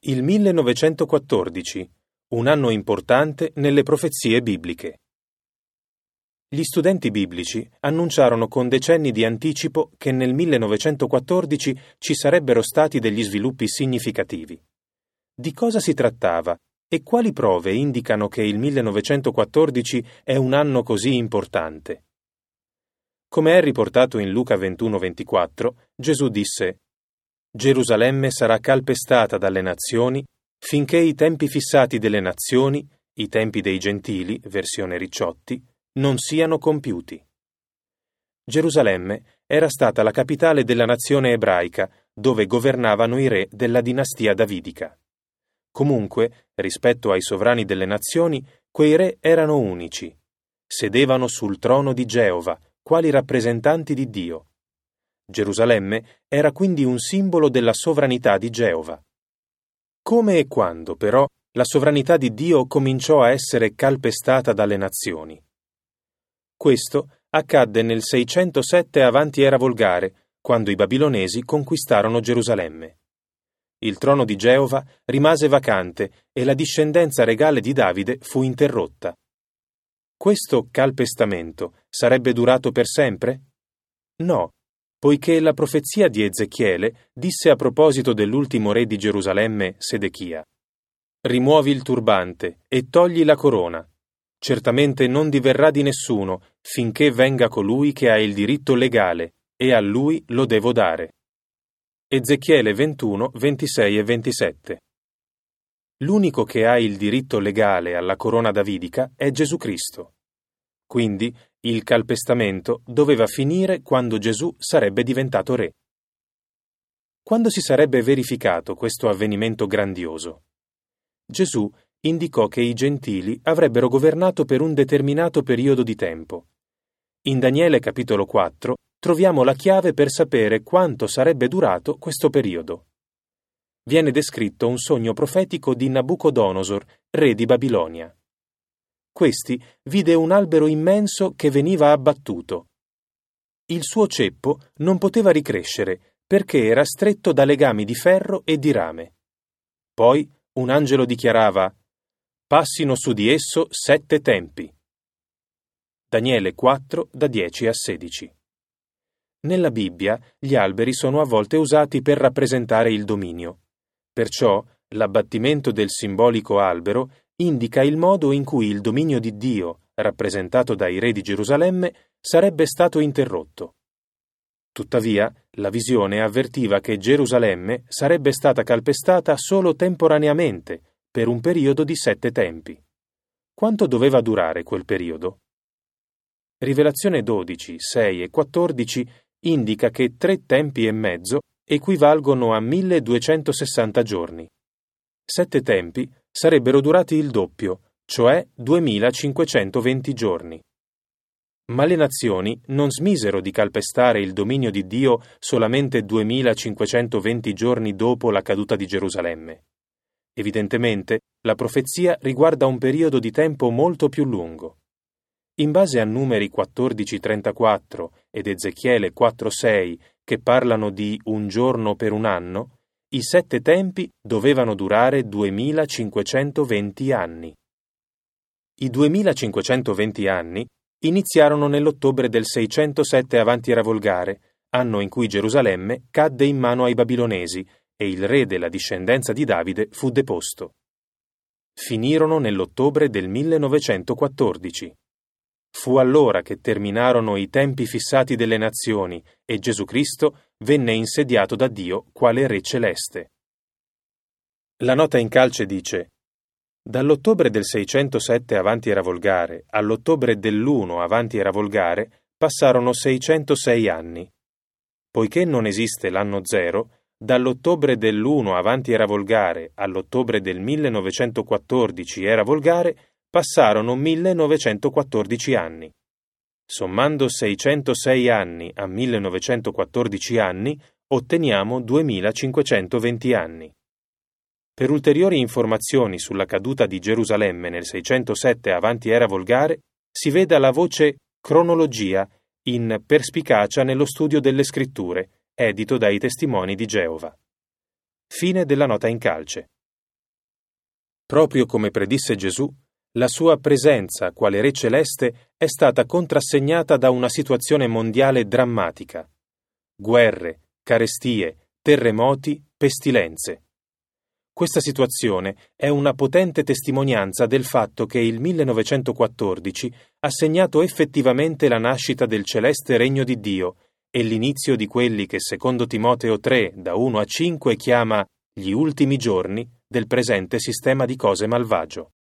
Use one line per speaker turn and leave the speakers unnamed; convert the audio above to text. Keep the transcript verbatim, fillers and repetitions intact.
Il millenovecentoquattordici, un anno importante nelle profezie bibliche. Gli studenti biblici annunciarono con decenni di anticipo che nel millenovecentoquattordici ci sarebbero stati degli sviluppi significativi. Di cosa si trattava e quali prove indicano che il millenovecentoquattordici è un anno così importante? Come è riportato in Luca ventuno ventiquattro, Gesù disse: Gerusalemme sarà calpestata dalle nazioni finché i tempi fissati delle nazioni, i tempi dei gentili, versione Ricciotti, non siano compiuti. Gerusalemme era stata la capitale della nazione ebraica, dove governavano i re della dinastia davidica. Comunque, rispetto ai sovrani delle nazioni, quei re erano unici. Sedevano sul trono di Geova, quali rappresentanti di Dio. Gerusalemme era quindi un simbolo della sovranità di Geova. Come e quando, però, la sovranità di Dio cominciò a essere calpestata dalle nazioni? Questo accadde nel seicentosette avanti era volgare, quando i babilonesi conquistarono Gerusalemme. Il trono di Geova rimase vacante e la discendenza regale di Davide fu interrotta. Questo calpestamento sarebbe durato per sempre? No, poiché la profezia di Ezechiele disse a proposito dell'ultimo re di Gerusalemme, Sedechia: «Rimuovi il turbante e togli la corona. Certamente non diverrà di nessuno finché venga colui che ha il diritto legale, e a lui lo devo dare». Ezechiele ventuno, ventisei e ventisette. L'unico che ha il diritto legale alla corona davidica è Gesù Cristo. Quindi il calpestamento doveva finire quando Gesù sarebbe diventato re. Quando si sarebbe verificato questo avvenimento grandioso? Gesù indicò che i gentili avrebbero governato per un determinato periodo di tempo. In Daniele capitolo quattro troviamo la chiave per sapere quanto sarebbe durato questo periodo. Viene descritto un sogno profetico di Nabucodonosor, re di Babilonia. Questi vide un albero immenso che veniva abbattuto. Il suo ceppo non poteva ricrescere perché era stretto da legami di ferro e di rame. Poi un angelo dichiarava: «Passino su di esso sette tempi». Daniele quattro, da dieci a sedici. Nella Bibbia gli alberi sono a volte usati per rappresentare il dominio. Perciò l'abbattimento del simbolico albero indica il modo in cui il dominio di Dio, rappresentato dai re di Gerusalemme, sarebbe stato interrotto. Tuttavia, la visione avvertiva che Gerusalemme sarebbe stata calpestata solo temporaneamente, per un periodo di sette tempi. Quanto doveva durare quel periodo? Rivelazione dodici, sei e quattordici indica che tre tempi e mezzo equivalgono a milleduecentosessanta giorni. Sette tempi sarebbero durati il doppio, cioè duemilacinquecentoventi giorni. Ma le nazioni non smisero di calpestare il dominio di Dio solamente duemilacinquecentoventi giorni dopo la caduta di Gerusalemme. Evidentemente, la profezia riguarda un periodo di tempo molto più lungo. In base a Numeri quattordici trentaquattro ed Ezechiele quattro sei, che parlano di un giorno per un anno, i sette tempi dovevano durare duemilacinquecentoventi anni. I duemilacinquecentoventi anni iniziarono nell'ottobre del seicentosette avanti era volgare, anno in cui Gerusalemme cadde in mano ai babilonesi e il re della discendenza di Davide fu deposto. Finirono nell'ottobre del millenovecentoquattordici. Fu allora che terminarono i tempi fissati delle nazioni e Gesù Cristo venne insediato da Dio quale Re celeste. La nota in calce dice: dall'ottobre del seicentosette avanti era volgare all'ottobre dell'uno avanti era volgare passarono seicentosei anni. Poiché non esiste l'anno zero, dall'ottobre dell'uno avanti era volgare all'ottobre del millenovecentoquattordici era volgare passarono millenovecentoquattordici anni. Sommando seicentosei anni a millenovecentoquattordici anni, otteniamo duemilacinquecentoventi anni. Per ulteriori informazioni sulla caduta di Gerusalemme nel seicentosette avanti era volgare, si veda la voce Cronologia in Perspicacia nello studio delle scritture, edito dai Testimoni di Geova. Fine della nota in calce. Proprio come predisse Gesù, la sua presenza quale Re celeste è stata contrassegnata da una situazione mondiale drammatica. Guerre, carestie, terremoti, pestilenze. Questa situazione è una potente testimonianza del fatto che il millenovecentoquattordici ha segnato effettivamente la nascita del celeste regno di Dio e l'inizio di quelli che secondo Timoteo tre, da uno a cinque, chiama gli ultimi giorni del presente sistema di cose malvagio.